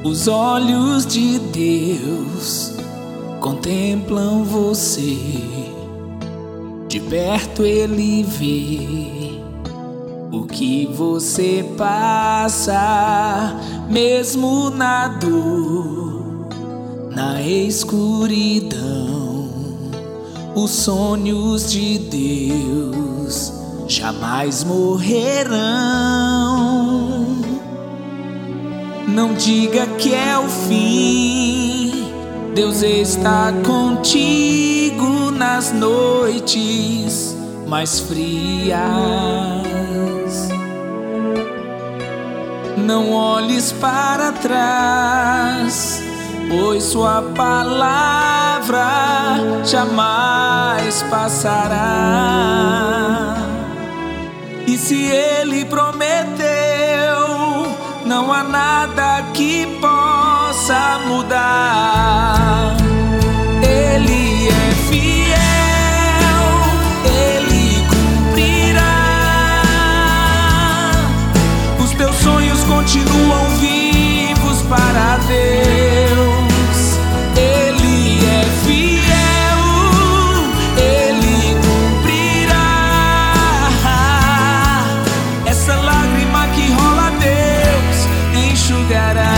Os olhos de Deus contemplam você, de perto Ele vê o que você passa, mesmo na dor, na escuridão. Os sonhos de Deus jamais morrerão. Não diga que é o fim, Deus está contigo nas noites mais frias. Não olhes para trás, pois sua palavra jamais passará. E se Ele prometeu, não há nada que possa mudar. Ele é fiel, Ele cumprirá. Os teus sonhos continuam vivos para Deus. Ele é fiel, Ele cumprirá. Essa lágrima que rola, Deus enxugará.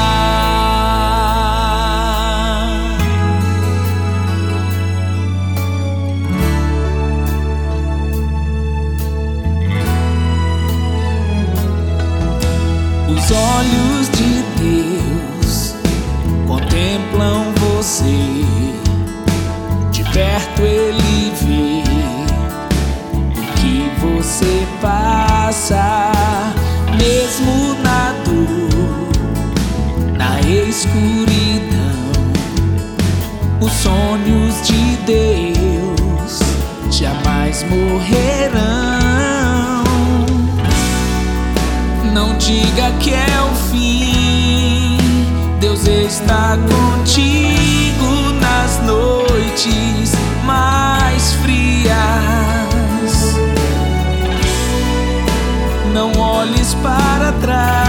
Os olhos de Deus contemplam você, de perto Ele vê o que você passa, mesmo na dor, na escuridão. Os sonhos de Deus jamais morrerão. Não diga que é o fim, Deus está contigo nas noites mais frias. Não olhes para trás,